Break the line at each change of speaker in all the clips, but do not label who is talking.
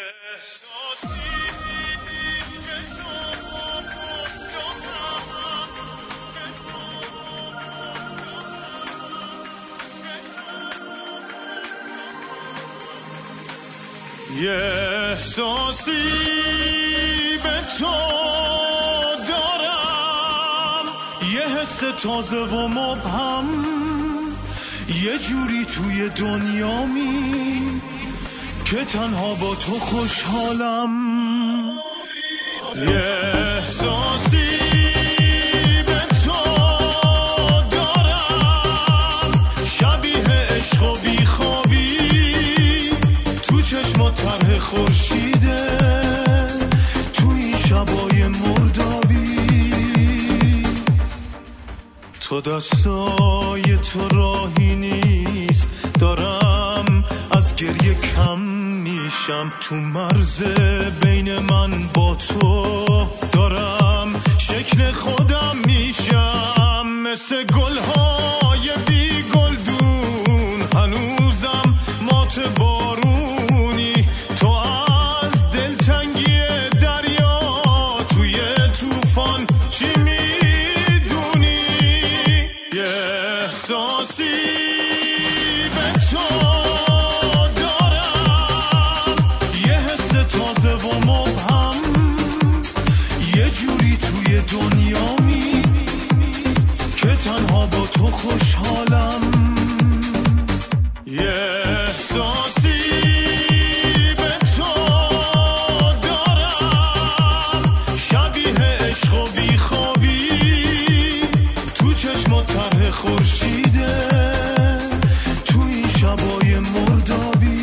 یه احساسی به تو دارم، یه حس تازه و مبهم، یه جوری توی دنیامی که تنها با تو خوشحالم. یه احساسی به تو دارم، شبیه عشق و بیخوابی، تو چشمات طرح خورشیده، تو این شبای مردابی. تو دستای تو راهی نیست، دارم از گریه کم میشم، تو مرز بین من با تو دارم شکل خودم میشم، مثل گلهای بی گلدون هنوزم مات بارونی. تو از دلتنگی دریا توی طوفان چی میدونی؟ یه احساسی به تو دارم، یه حس تازه و مبهم، یه جوری توی دنیامی که تنها با تو خوشحالم. یه احساسی به تو دارم، شبیه عشق و بیخوابی، تو چشمات طرح خورشیده، تو این شبای مردابی.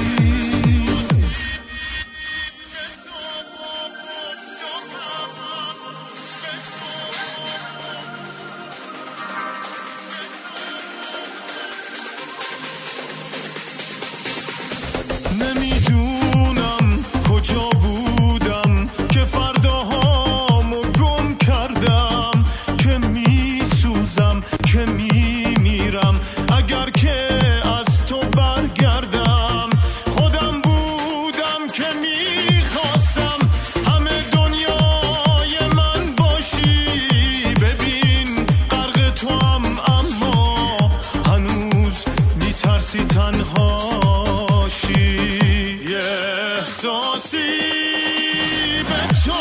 نمیدونم کجا بودم که فرداهامو گم کردم، که میسوزم که میمیرم اگر که از تو برگردم. خودم بودم که میخواستم همه دنیای من باشی، ببین غرق تو هم اما هنوز میترسی تنهاشی. یه احساسی به تو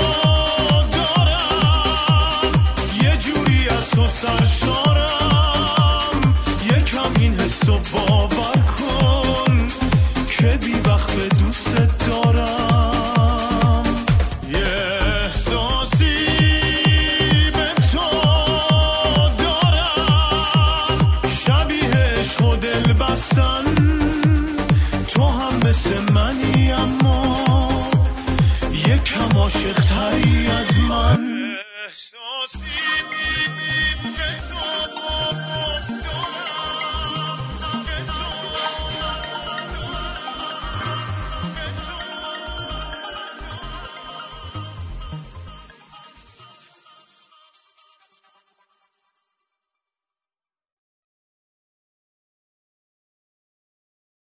دارم، یه جوری از تو سرشارم، یکم این حسو باور کن که بی وقت دوست دارم. یه احساسی به تو دارم، شبیه عشق و دل بستن، تو هم مثل منی اما یکم عاشق تری از من. احساسی